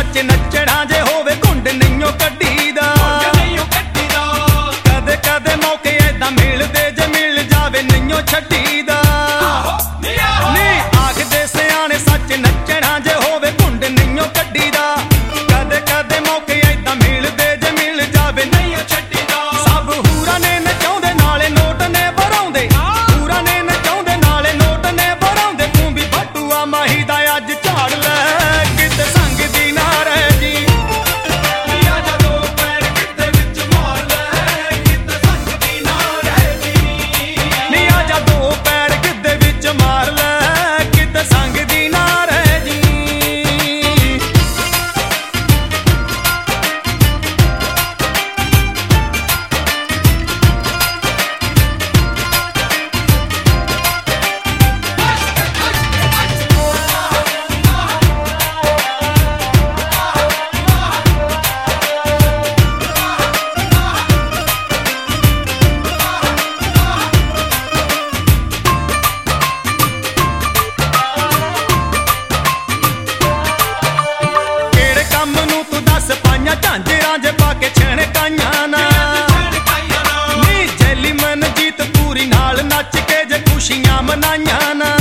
सच नचना जे होवे घुंड नहींओ कड्डी दा कदे कदे मौके ऐदां मिलदे जे मिल जावे नहींओ छड्डी दा नी आखदे सियाणे सच नचना जे होवे घुंड नहींओ कड्डी दा कदे कदे मौके ऐदां मिलदे जे मिल जावे नहींओ छड्डी दा सब हूरा ने नचाउंदे नाले नोट ने भराउंदे हूरा ने नचाउंदे नाले नोट ने भराउंदे तूं भी बटूआ माही दा अज झाड़ लै किते संग दी ना रह जी आजा दो पैर किते विच मार लै किते संग दी ना रह जी नी आजा दो पैर किते विच मार लै किते संग दी ना रह जी झांजरां जे पाके छणकाइयां ना नी जैली मनजीत पूरी नाल नच के जे खुशियां मनाइयां ना